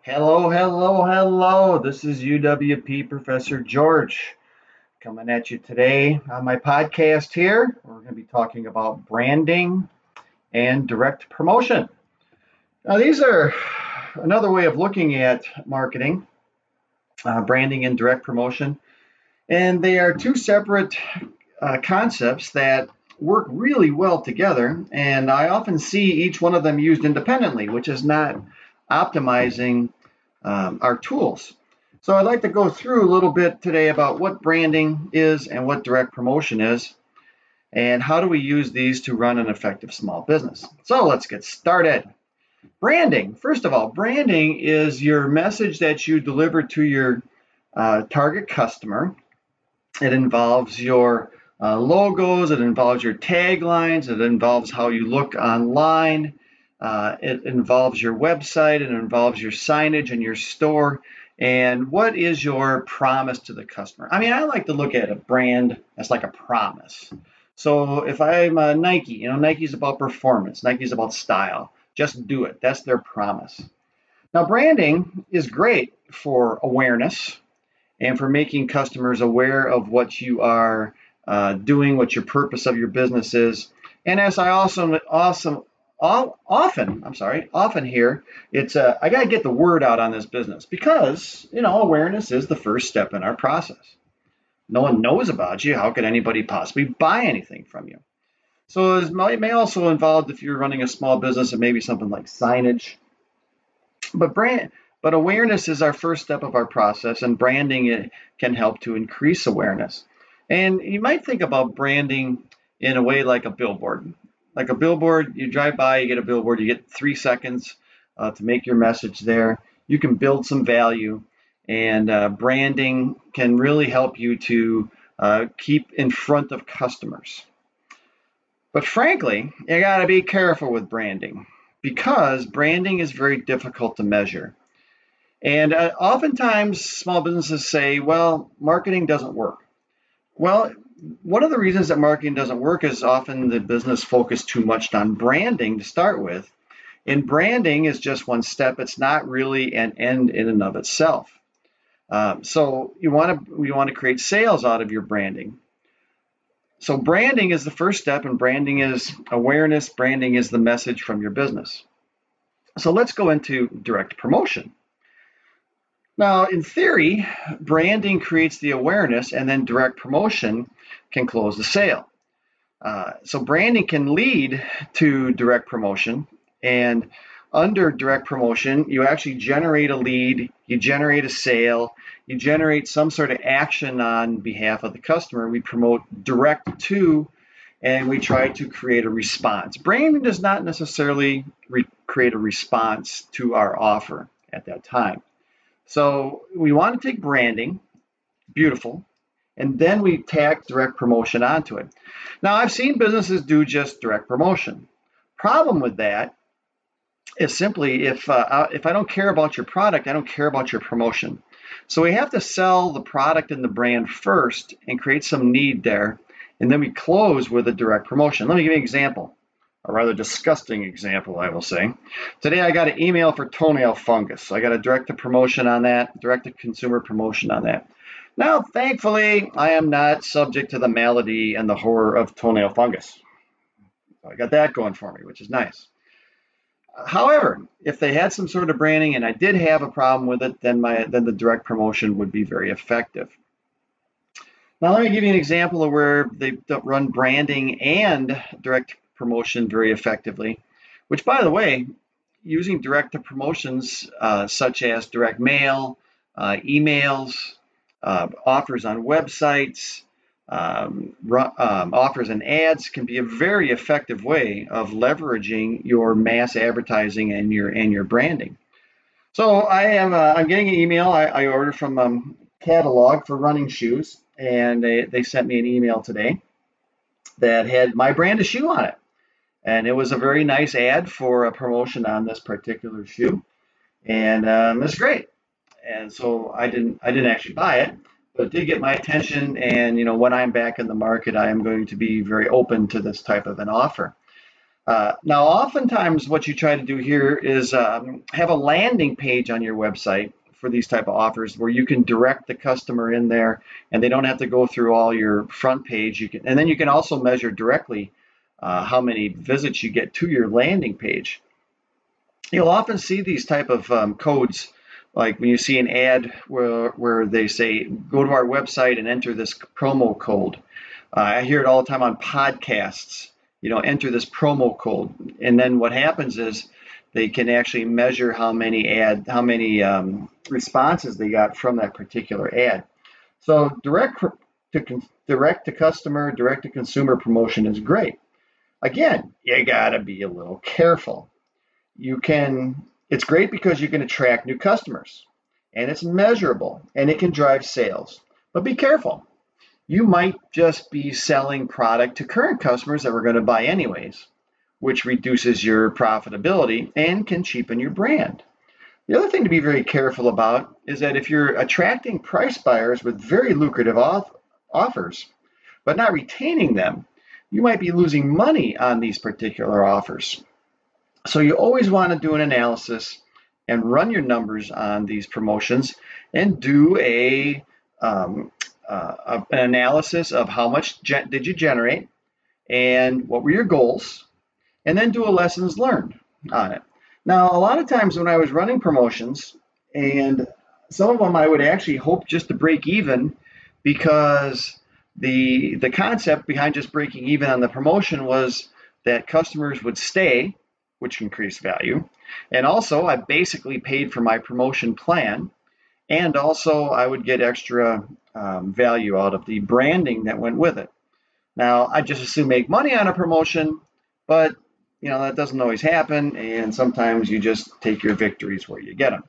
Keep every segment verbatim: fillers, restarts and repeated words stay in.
Hello, hello, hello. This is U W P Professor George coming at you today on my podcast here. We're going to be talking about branding and direct promotion. Now, these are another way of looking at marketing, uh, branding and direct promotion. And they are two separate uh, concepts that work really well together. And I often see each one of them used independently, which is not optimizing um, our tools. So I'd like to go through a little bit today about what branding is and what direct promotion is, and how do we use these to run an effective small business. So let's get started. Branding. First of all, branding is your message that you deliver to your uh, target customer. It involves your uh, logos, it involves your taglines, it involves how you look online. Uh, it involves your website, it involves your signage and your store, and what is your promise to the customer? I mean, I like to look at a brand as like a promise. So if I'm a Nike, you know, Nike's about performance, Nike's about style. Just do it. That's their promise. Now, branding is great for awareness and for making customers aware of what you are uh, doing, what your purpose of your business is. And as I also also often, I'm sorry, often hear, it's uh, I got to get the word out on this business because, you know, awareness is the first step in our process. No one knows about you. How could anybody possibly buy anything from you? So it may also involve, if you're running a small business, it may be something like signage. But brand, but awareness is our first step of our process, and branding it can help to increase awareness. And you might think about branding in a way like a billboard. Like a billboard, you drive by, you get a billboard, you get three seconds uh, to make your message there. You can build some value, and uh, branding can really help you to uh, keep in front of customers. But frankly, you got to be careful with branding because branding is very difficult to measure. And uh, oftentimes, small businesses say, well, marketing doesn't work. Well, one of the reasons that marketing doesn't work is often the business focused too much on branding to start with. And branding is just one step. It's not really an end in and of itself. Um, so you want to you want to create sales out of your branding. So branding is the first step, and branding is awareness. Branding is the message from your business. So let's go into direct promotion. Now, in theory, branding creates the awareness, and then direct promotion can close the sale. Uh, so branding can lead to direct promotion, and under direct promotion, you actually generate a lead, you generate a sale, you generate some sort of action on behalf of the customer. We promote direct to, and we try to create a response. Branding does not necessarily re- create a response to our offer at that time. So we want to take branding, beautiful, and then we tack direct promotion onto it. Now, I've seen businesses do just direct promotion. Problem with that is simply if uh, if I don't care about your product, I don't care about your promotion. So we have to sell the product and the brand first and create some need there, and then we close with a direct promotion. Let me give you an example. A rather disgusting example, I will say. Today I got an email for toenail fungus. So I got a direct-to-promotion on that, direct-to-consumer promotion on that. Now, thankfully, I am not subject to the malady and the horror of toenail fungus. So I got that going for me, which is nice. However, if they had some sort of branding and I did have a problem with it, then my then the direct promotion would be very effective. Now, let me give you an example of where they run branding and direct promotion very effectively, which, by the way, using direct to promotions uh, such as direct mail, uh, emails, uh, offers on websites, um, um, offers and ads can be a very effective way of leveraging your mass advertising and your and your branding. So I am uh, I'm getting an email. I, I ordered from um, Catalog for running shoes, and they, they sent me an email today that had my brand of shoe on it. And it was a very nice ad for a promotion on this particular shoe, and um, it's great. And so I didn't I didn't actually buy it, but it did get my attention. And you know, when I'm back in the market, I am going to be very open to this type of an offer. Uh, now, oftentimes, what you try to do here is um, have a landing page on your website for these type of offers, where you can direct the customer in there, and they don't have to go through all your front page. You can, and then you can also measure directly uh, how many visits you get to your landing page. You'll often see these type of um, codes, like when you see an ad where where they say, "Go to our website and enter this promo code." Uh, I hear it all the time on podcasts. You know, enter this promo code, and then what happens is they can actually measure how many ad, how many um, responses they got from that particular ad. So direct to direct to customer, direct to consumer promotion is great. Again, you gotta be a little careful. You can, it's great because you can attract new customers, and it's measurable, and it can drive sales. But be careful. You might just be selling product to current customers that were going to buy anyways, which reduces your profitability and can cheapen your brand. The other thing to be very careful about is that if you're attracting price buyers with very lucrative off- offers, but not retaining them, you might be losing money on these particular offers. So you always want to do an analysis and run your numbers on these promotions, and do a um, uh, an analysis of how much ge- did you generate and what were your goals, and then do a lessons learned on it. Now, a lot of times when I was running promotions, and some of them I would actually hope just to break even, because the the concept behind just breaking even on the promotion was that customers would stay, which increased value. And also, I basically paid for my promotion plan. And also, I would get extra um, value out of the branding that went with it. Now, I just assume make money on a promotion, but you know that doesn't always happen. And sometimes you just take your victories where you get them.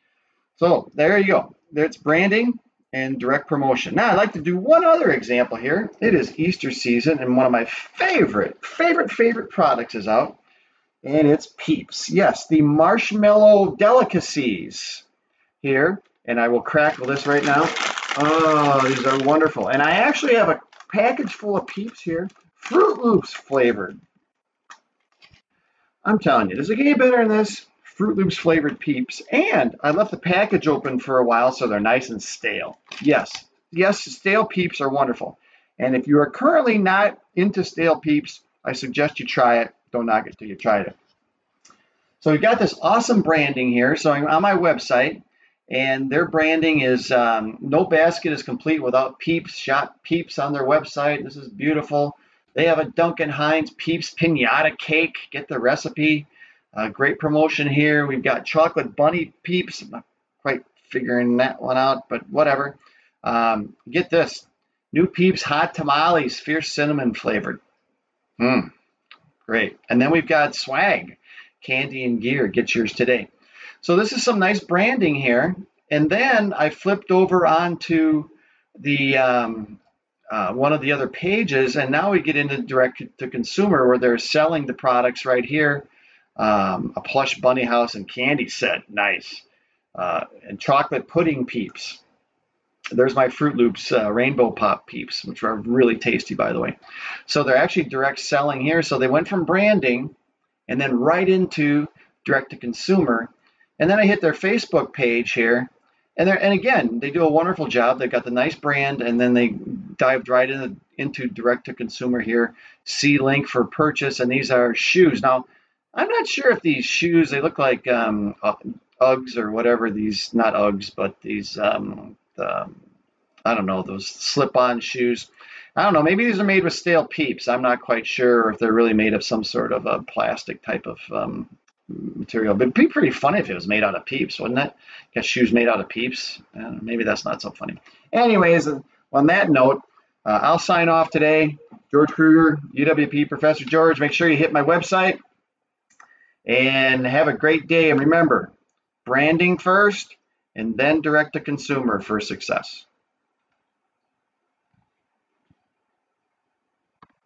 So there you go. That's branding and direct promotion. Now, I'd like to do one other example here. It is Easter season, and one of my favorite, favorite, favorite products is out. And it's Peeps. Yes, the marshmallow delicacies here. And I will crackle this right now. Oh, these are wonderful. And I actually have a package full of Peeps here, Fruit Loops flavored. I'm telling you, does it get any better than this? Fruit Loops flavored Peeps. And I left the package open for a while so they're nice and stale. Yes, yes, stale Peeps are wonderful. And if you are currently not into stale Peeps, I suggest you try it. Don't knock it till you try it. So we've got this awesome branding here. So I'm on my website, and their branding is um, no basket is complete without Peeps. Shop Peeps on their website. This is beautiful. They have a Duncan Hines Peeps pinata cake. Get the recipe. Uh, great promotion here. We've got chocolate bunny Peeps. I'm not quite figuring that one out, but whatever. Um, get this. New Peeps hot tamales, fierce cinnamon flavored. Mmm. Great. And then we've got swag, candy and gear. Get yours today. So this is some nice branding here. And then I flipped over onto the um, uh, one of the other pages, and now we get into direct to consumer, where they're selling the products right here. Um, a plush bunny house and candy set. Nice. Uh, and chocolate pudding Peeps. There's my Fruit Loops uh, Rainbow Pop Peeps, which are really tasty, by the way. So they're actually direct selling here. So they went from branding and then right into direct to consumer. And then I hit their Facebook page here. And they're, and again, they do a wonderful job. They've got the nice brand, and then they dived right into, into direct to consumer here. See link for purchase, and these are shoes. Now, I'm not sure if these shoes, they look like um, Uggs or whatever. These, not Uggs, but these, um, the, I don't know, those slip-on shoes. I don't know. Maybe these are made with stale Peeps. I'm not quite sure if they're really made of some sort of a plastic type of um, material. But it'd be pretty funny if it was made out of Peeps, wouldn't it? Got shoes made out of Peeps. Uh, maybe that's not so funny. Anyways, on that note, uh, I'll sign off today. George Kruger, U W P Professor George. Make sure you hit my website and have a great day. And remember, branding first and then direct to consumer for success.